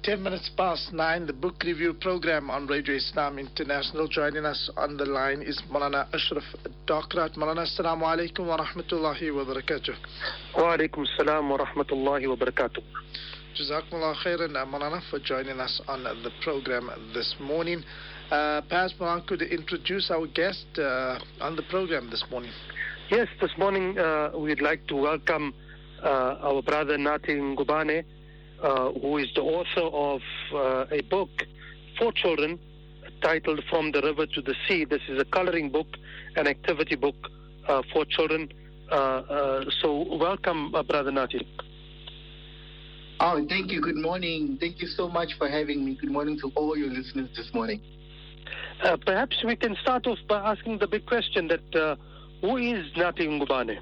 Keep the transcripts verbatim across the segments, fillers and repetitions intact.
ten minutes past nine, the book review program on Radio Islam International. Joining us on the line is Maulana Ashraf Docrat. Maulana, assalamu alaikum wa rahmatullahi wa barakatuh. Wa alaikum assalam wa rahmatullahi wa barakatuh. Jazakumullah khairan, uh, Maulana, for joining us on uh, the program this morning. Uh, perhaps Maulana could introduce our guest uh, on the program this morning. Yes, this morning uh, we'd like to welcome uh, our brother Nathi Ngubane, Uh, who is the author of uh, a book for children titled From the River to the Sea. This is a coloring book, an activity book uh, for children. Uh, uh, so welcome, uh, Brother Nathi. Oh, thank you. Good morning. Thank you so much for having me. Good morning to all your listeners this morning. Uh, perhaps we can start off by asking the big question that uh, who is Nathi Ngubane?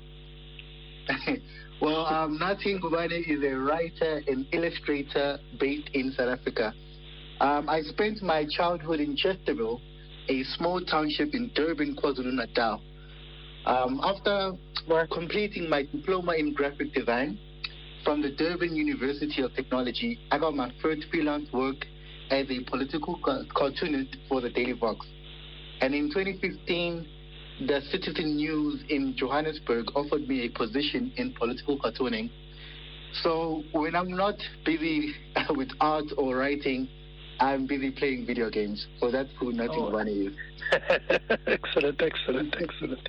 Well, um, Nathi Ngubane is a writer and illustrator based in South Africa. Um, I spent my childhood in Chesterville, a small township in Durban, KwaZulu-Natal. Um, after completing my diploma in graphic design from the Durban University of Technology, I got my first freelance work as a political ca- cartoonist for the Daily Vox. And in twenty fifteen, the Citizen News in Johannesburg offered me a position in political cartooning. So when I'm not busy with art or writing, I'm busy playing video games. So that's who Nathi Ngubane oh. is. Excellent, excellent, excellent.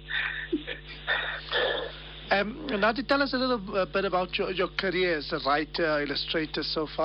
Um, Nathi, tell us a little uh, bit about your, your career as a writer, illustrator so far.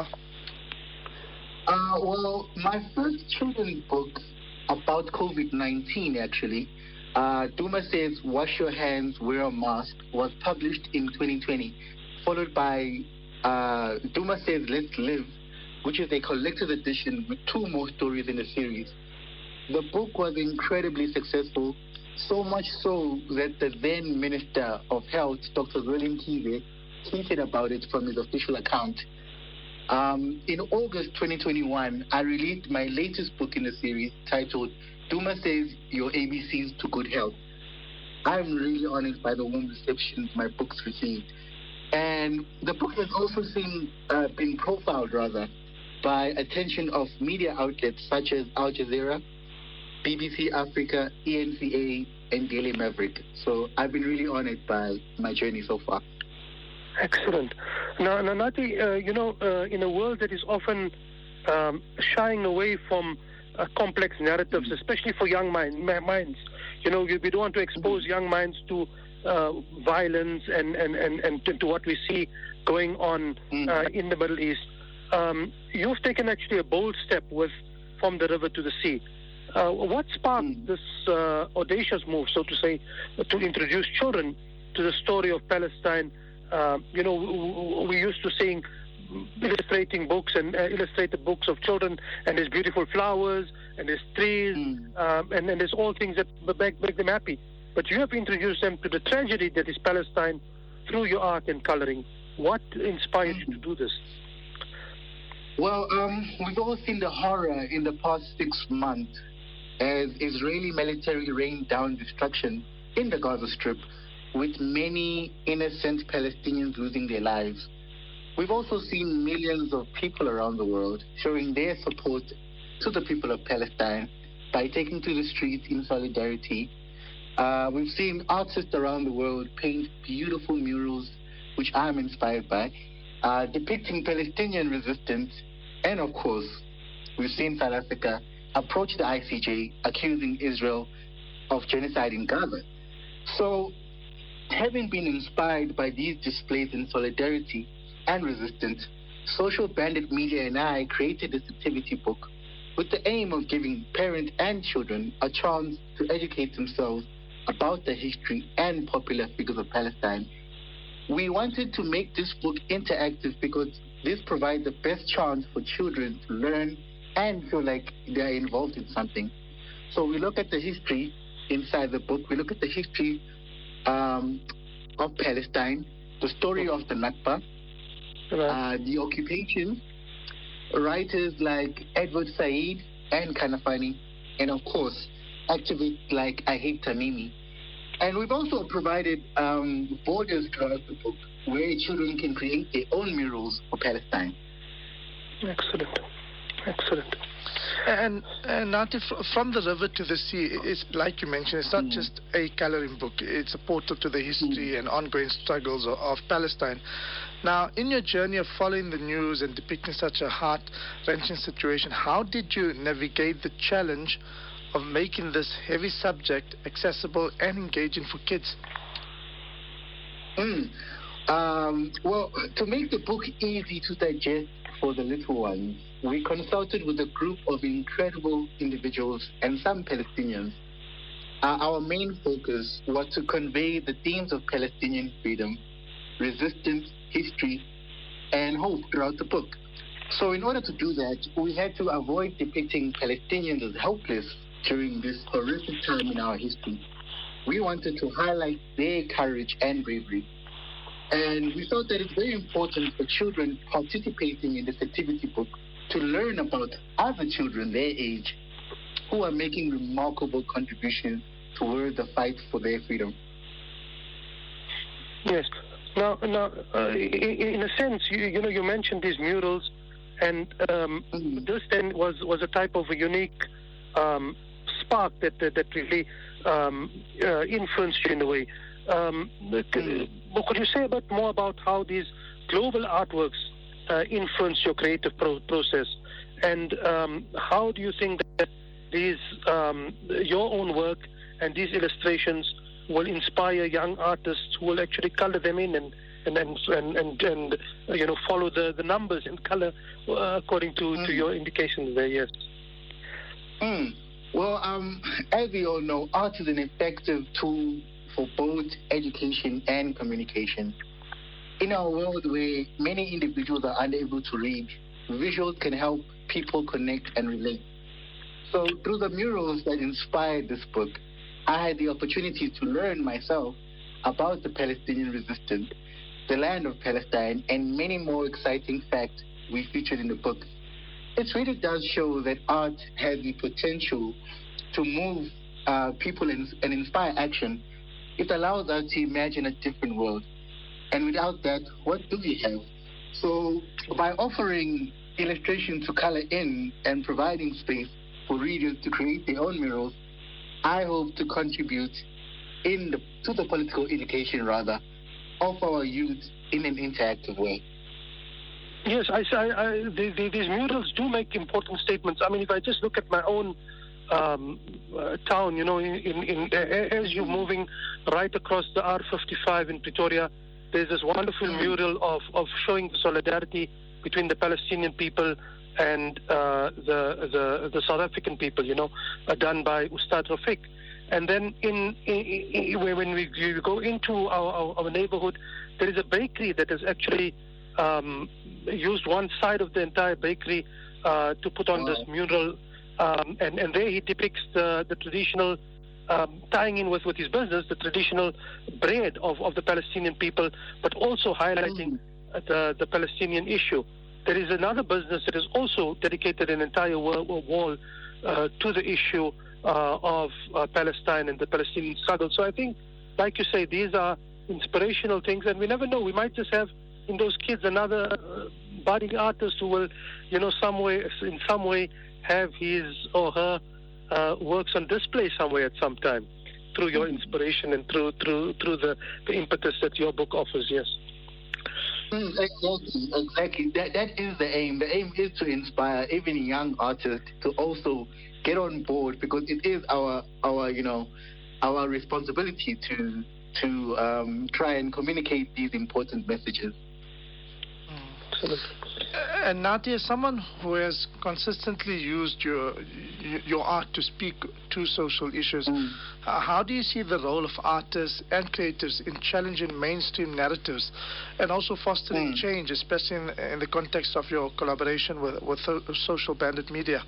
Uh, well, my first children's book about COVID nineteen, actually, Uh, Duma Says Wash Your Hands, Wear a Mask, was published in twenty twenty, followed by uh, Duma Says Let's Live, which is a collected edition with two more stories in the series. The book was incredibly successful, so much so that the then Minister of Health, Doctor William Kize, tweeted about it from his official account. Um, in August twenty twenty-one, I released my latest book in the series titled Duma Says Your A B Cs to Good Health. I'm really honored by the warm reception my books received. And the book has also seen, uh, been profiled, rather, by attention of media outlets such as Al Jazeera, B B C Africa, E N C A, and Daily Maverick. So I've been really honored by my journey so far. Excellent. Now, now Nathi, uh, you know, uh, in a world that is often um, shying away from Uh, complex narratives, especially for young mind, minds. You know, we, we don't want to expose young minds to uh, violence and, and, and, and to, to what we see going on uh, in the Middle East. Um, you've taken actually a bold step with From the River to the Sea. Uh, what sparked this uh, audacious move, so to say, to introduce children to the story of Palestine? Uh, you know, we, we used to seeing illustrating books and uh, illustrated books of children, and there's beautiful flowers, and there's trees, mm. um, and, and there's all things that make, make them happy. But you have introduced them to the tragedy that is Palestine through your art and coloring. What inspired mm. you to do this? Well, um, we've all seen the horror in the past six months as Israeli military rained down destruction in the Gaza Strip, with many innocent Palestinians losing their lives. We've also seen millions of people around the world showing their support to the people of Palestine by taking to the streets in solidarity. Uh, we've seen artists around the world paint beautiful murals, which I'm inspired by, uh, depicting Palestinian resistance. And of course, we've seen South Africa approach the I C J accusing Israel of genocide in Gaza. So, having been inspired by these displays in solidarity and resistance, Social Bandit Media and I created this activity book with the aim of giving parents and children a chance to educate themselves about the history and popular figures of Palestine. We wanted to make this book interactive because this provides the best chance for children to learn and feel like they're involved in something. So we look at the history inside the book. We look at the history um, of Palestine, the story of the Nakba, Uh, the occupation, writers like Edward Said and Kanafani, and of course, activists like Ahid Tamimi. And we've also provided um, borders throughout the book where children can create their own murals for Palestine. Excellent. Excellent. And, and Natif, from the river to the sea, it's like you mentioned, it's not Mm. just a coloring book. It's a portal to the history and ongoing struggles of, of Palestine. Now, in your journey of following the news and depicting such a heart-wrenching situation, how did you navigate the challenge of making this heavy subject accessible and engaging for kids? Mm. Um, well, to make the book easy to digest for the little ones, we consulted with a group of incredible individuals and some Palestinians. Uh, our main focus was to convey the themes of Palestinian freedom, resistance, history, and hope throughout the book. So in order to do that, we had to avoid depicting Palestinians as helpless during this horrific time in our history. We wanted to highlight their courage and bravery. And we thought that it's very important for children participating in this activity book to learn about other children their age who are making remarkable contributions toward the fight for their freedom. Yes. Now, now, uh, in, in a sense, you, you know, you mentioned these murals, and um, Mhm. this then was, was a type of a unique um, spark that that, that really um, uh, influenced you in a way. Um, Mhm. but could you say a bit more about how these global artworks uh, influence your creative pro- process, and um, how do you think that these um, your own work and these illustrations will inspire young artists who will actually color them in and and and and, and, and uh, you know, follow the, the numbers and color uh, according to, Mm. to your indications there? Yes. Mm. Well, um, as we all know, art is an effective tool for both education and communication. In our world where many individuals are unable to read, visuals can help people connect and relate. So through the murals that inspired this book, I had the opportunity to learn myself about the Palestinian resistance, the land of Palestine, and many more exciting facts we featured in the book. It really does show that art has the potential to move uh, people and, and inspire action. It allows us to imagine a different world. And without that, what do we have? So by offering illustration to color in and providing space for readers to create their own murals, I hope to contribute in the, to the political education, rather, of our youth in an interactive way. Yes, I, I, I the, the, these murals do make important statements. I mean, if I just look at my own um, uh, town, you know, in, in, in as you're moving right across the R fifty-five in Pretoria, there's this wonderful Mm. mural of, of showing the solidarity between the Palestinian people and uh, the, the the South African people, you know, uh, done by Ustad Rafiq. And then in, in, in when we you go into our, our, our neighborhood, there is a bakery that is actually um, used one side of the entire bakery uh, to put on Wow. this mural, um, and, and there he depicts the, the traditional, um, tying in with, with his business, the traditional bread of, of the Palestinian people, but also highlighting Mm. uh, the, the Palestinian issue. There is another business that is also dedicated an entire wall, wall uh, to the issue uh, of uh, Palestine and the Palestinian struggle. So I think, like you say, these are inspirational things, and we never know. We might just have in those kids another uh, budding artist who will, you know, some way, in some way, have his or her uh, works on display somewhere at some time through your inspiration and through through through the, the impetus that your book offers. Yes. Mm, exactly, exactly. That that is the aim. The aim is to inspire even young artists to also get on board, because it is our our you know our responsibility to to um, try and communicate these important messages. Absolutely. And Nadia, someone who has consistently used your your art to speak to social issues, Mm. uh, how do you see the role of artists and creatives in challenging mainstream narratives and also fostering Mm. change, especially in, in the context of your collaboration with, with so- Social Bandit Media?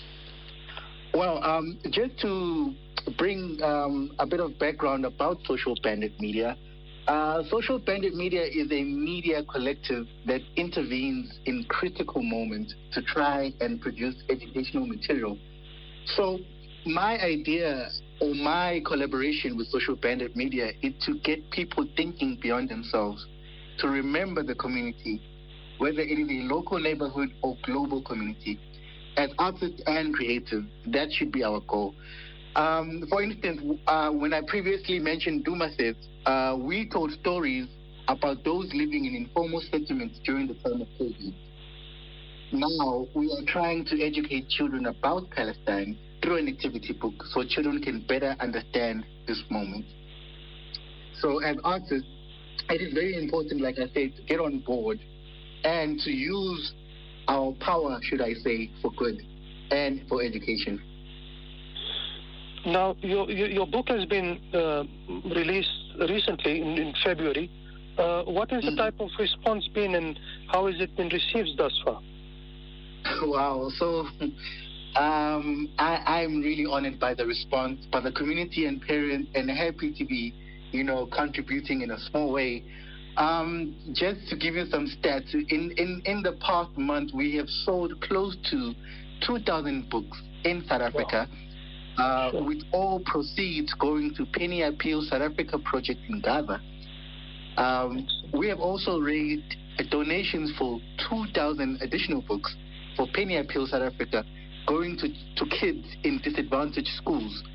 Well, um, just to bring um, a bit of background about Social Bandit Media, uh, Social Bandit Media is a media collective that intervenes in critical moments to try and produce educational material. So my idea or my collaboration with Social Bandit Media is to get people thinking beyond themselves, to remember the community, whether it is a local neighborhood or global community. As artists and creatives, that should be our goal. Um, for instance, uh, when I previously mentioned Dumaset, uh, we told stories about those living in informal settlements during the time of COVID. Now, we are trying to educate children about Palestine through an activity book so children can better understand this moment. So as artists, it is very important, like I said, to get on board and to use our power, should I say, for good and for education. Now, your your, your book has been uh, released recently in, in February. Uh, what is the mm-hmm. type of response been, and how has it been received thus far? Wow. So um, I, I'm really honored by the response, by the community and parents, and happy to be, you know, contributing in a small way. Um, just to give you some stats, in, in, in the past month, we have sold close to two thousand books in South Africa, wow. uh, sure. with all proceeds going to Penny Appeal South Africa project in Gaza. Um, we have also raised donations for two thousand additional books for Penny Appeal South Africa, going to, to kids in disadvantaged schools.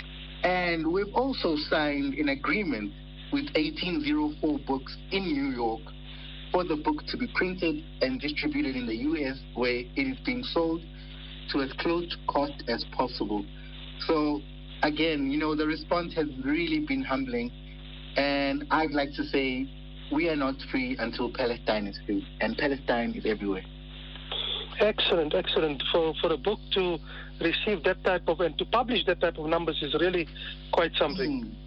And we've also signed an agreement with eighteen oh four Books in New York for the book to be printed and distributed in the U S, where it is being sold to as close to cost as possible. So, again, you know, the response has really been humbling. And I'd like to say we are not free until Palestine is free. And Palestine is everywhere. Excellent, excellent. For for a book to receive that type of, and to publish that type of numbers is really quite something. Mm.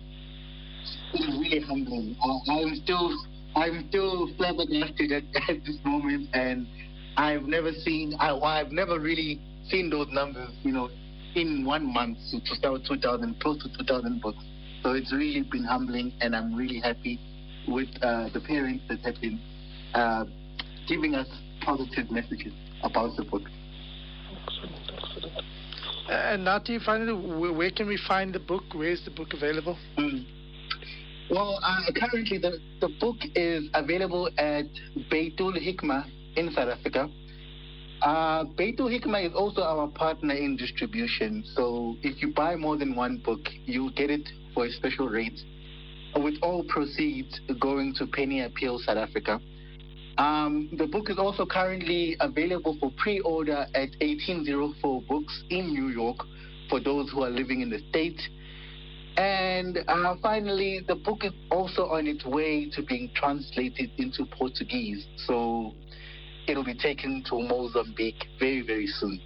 It is really humbling. Uh, I'm still, I'm still flabbergasted at, at this moment, and I've never seen, I, I've never really seen those numbers, you know, in one month to, to start two thousand, close to two thousand books. So it's really been humbling, and I'm really happy with uh, the parents that have been uh, giving us positive messages about the book. Excellent, excellent. Uh, and Nati, finally, where, where can we find the book? Where is the book available? Mm. Well, uh, currently the, the book is available at Beitul Hikmah in South Africa. Uh, Beitul Hikmah is also our partner in distribution. So if you buy more than one book, you get it for a special rate, with all proceeds going to Penny Appeal South Africa. Um, the book is also currently available for pre-order at eighteen oh four Books in New York for those who are living in the States. And uh, finally, the book is also on its way to being translated into Portuguese. So it'll be taken to Mozambique very, very soon.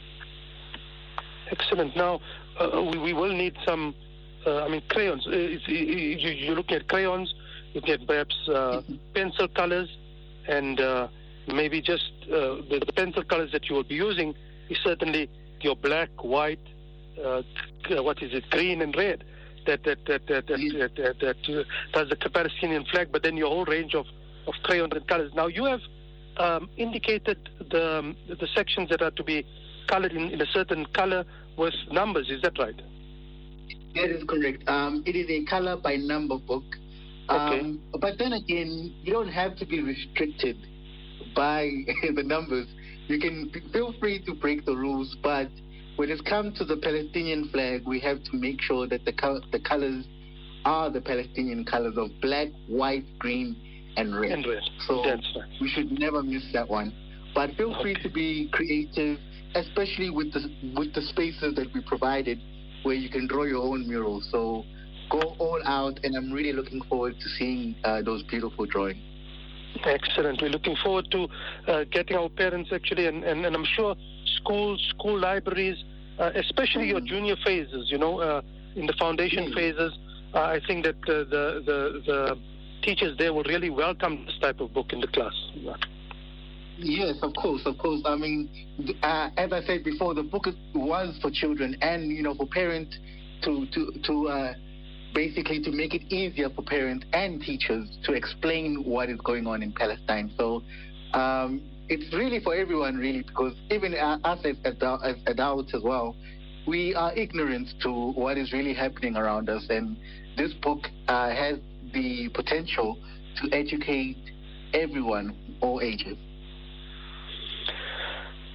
Excellent. Now, uh, we, we will need some, uh, I mean, crayons. Uh, it's, you, you're looking at crayons, looking at perhaps uh, pencil colors, and uh, maybe just uh, the, the pencil colors that you will be using is certainly your black, white, uh, what is it, green and red. That that that that that, that, that, that uh, does the Palestinian flag, but then your whole range of, of crayons and colors. Now you have um, indicated the um, the sections that are to be colored in, in a certain color with numbers. Is that right? That is correct. Um, it is a color by number book. Um, okay. But then again, you don't have to be restricted by the numbers. You can feel free to break the rules, but when it comes to the Palestinian flag, we have to make sure that the co- the colors are the Palestinian colors of black, white, green, and red. And red. So That's right. We should never miss that one. But feel okay. free to be creative, especially with the with the spaces that we provided, where you can draw your own mural. So go all out, and I'm really looking forward to seeing uh, those beautiful drawings. Excellent. We're looking forward to uh, getting our parents actually, and, and, and I'm sure schools, school libraries, uh, especially mm. your junior phases, you know, uh, in the foundation mm. phases, uh, I think that uh, the, the the teachers there will really welcome this type of book in the class. Yes, of course, of course. I mean, uh, as I said before, the book was for children and, you know, for parents to, to, to uh, basically to make it easier for parents and teachers to explain what is going on in Palestine. So um, it's really for everyone, really, because even us as, as adults as well, we are ignorant to what is really happening around us. And this book uh, has the potential to educate everyone, all ages.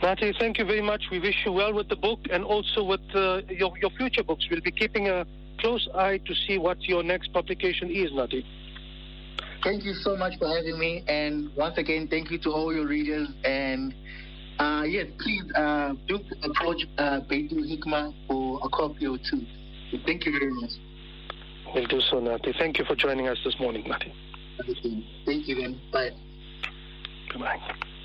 Nati, thank you very much. We wish you well with the book and also with uh, your, your future books. We'll be keeping a close eye to see what your next publication is, Nati. Thank you so much for having me. And once again, thank you to all your readers. And uh, yes, please uh, do approach uh, Beitul Hikmah for a copy or two. So thank you very much. We'll do so, Nati. Thank you for joining us this morning, Nati. Thank you then. Bye. Goodbye.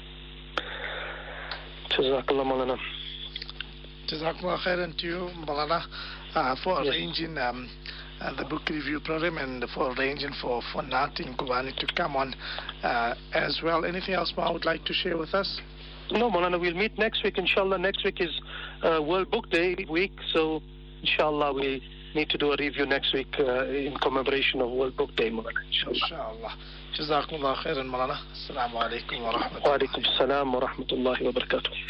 Jazakallah, Maulana. Jazakallah khairan to you, Maulana, uh, for Yes. arranging um, uh, the book review program and for arranging for, for Nati and Kubani to come on uh, as well. Anything else Ma would like to share with us? No, Maulana, we'll meet next week, inshallah. Next week is uh, World Book Day week, so inshallah we need to do a review next week uh, in commemoration of World Book Day, Maulana, inshallah. Inshallah. Jazakumullah khairan, Maulana. Assalamu alaikum wa rahmatullah. Wa alaikum assalam wa rahmatullahi wa barakatuh.